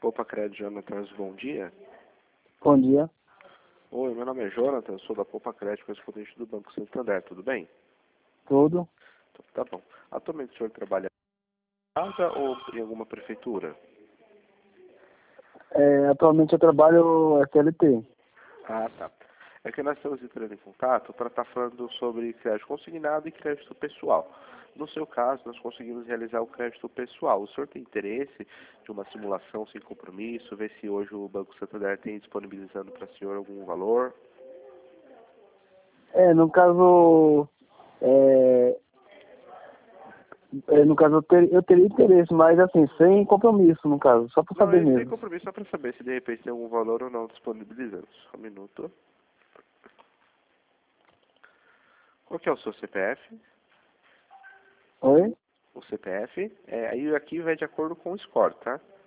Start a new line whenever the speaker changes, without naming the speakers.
Poupa Crédito, Jonathan, bom dia.
Bom dia.
Oi, meu nome é Jonathan, eu sou da Poupa Crédito, correspondente do Banco Santander, tudo bem?
Tudo?
Então, tá bom. Atualmente o senhor trabalha em casa ou em alguma prefeitura?
Atualmente eu trabalho SLT.
Ah, tá. É que nós estamos entrando em contato para estar falando sobre crédito consignado e crédito pessoal. No seu caso, nós conseguimos realizar o crédito pessoal. O senhor tem interesse de uma simulação sem compromisso, ver se hoje o Banco Santander tem disponibilizando para o senhor algum valor?
No caso, eu teria interesse, mas assim, sem compromisso, no caso, só para
Não,
saber
sem
mesmo.
compromisso, só para saber se de repente tem algum valor ou não disponibilizando. Só um minuto. Qual que é o seu CPF?
Oi?
O CPF, aí aqui vai de acordo com o score, tá?